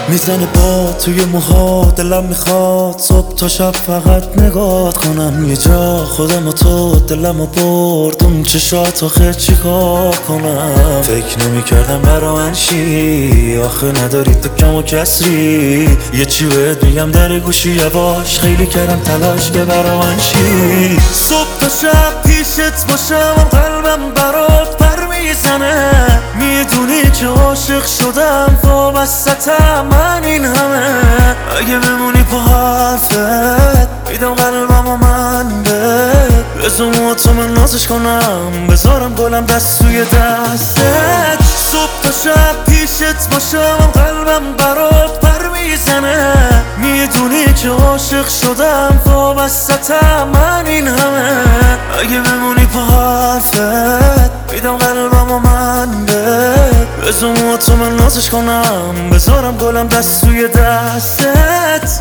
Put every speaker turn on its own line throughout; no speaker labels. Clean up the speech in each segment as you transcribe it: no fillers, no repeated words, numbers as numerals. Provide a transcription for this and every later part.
میزنه با توی موها، دلم میخواد صبح تا شب فقط نگات کنم. یه جا خودم و تو دلمو برد اون چشات، آخه چیکار کنم؟ فکر نمیکردم برا من شی، آخه نداری تو کم و کسری. یه چی بهت میگم در گوشی یواش، خیلی کردم تلاش که برا من شی. صبح تا شب پیشت باشم، قلبم برات پر میزنه. میدونی که عاشق شدم، وابستم من این همه. اگه بمونی پا حرفت، میدم قلبم و من بزم تو من نازش کنم، بذارم گلم دست توی دستت. صبح تا شب پیشت باشم، قلبم برات پر میزنه. میدونی که عاشق شدم، وابستم من این همه. اگه بمونی پا حرفت، میدم قلبم و من بزم تو من نازش کنم، بذارم گلم دست توی دستت.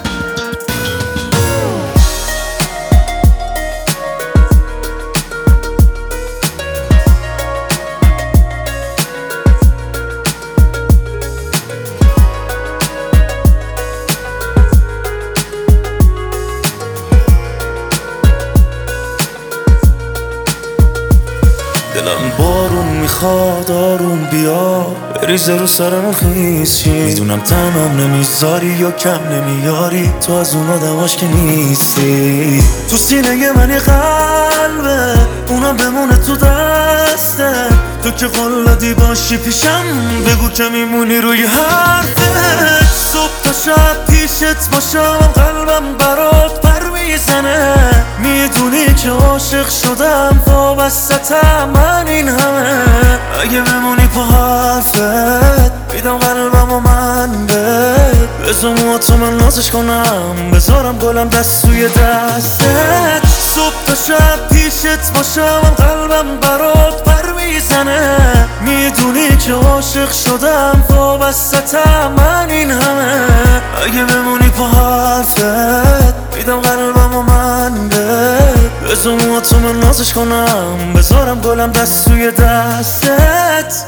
دلم بارون میخواد آروم بیا، بریزه رو سرم خیس شی. میدونم تنم نمیذاری یا کم نمیاری، تو از اون آدماش که نیستی. تو سینه من یه قلبه، اونم بمونه تو دسته. تو که قلادی باشی پیشم، بگو که میمونی روی حرفت. صبح تا شب پیشت باشم، قلبم برات پر میزنه. میدونی که عاشق شدم، وابستم من این همه. اگه بمونی پا حرفت، میدم قلبم و من بزم تو من نازش کنم، بذارم گلم دست توی دستت. صبح تا شب پیشت باشم، قلبم برات پر میزنه. میدونی که عاشق شدم، وابستم من این همه. اگه بمونی پا حرفت، میدم قلبم و من بزم تو من نازش کنم، بذارم گلم دست توی دستت.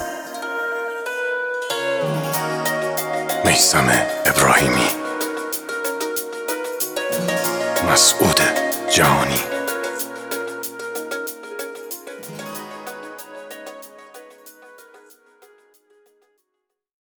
میثم ابراهیمی، مسعود جهانی.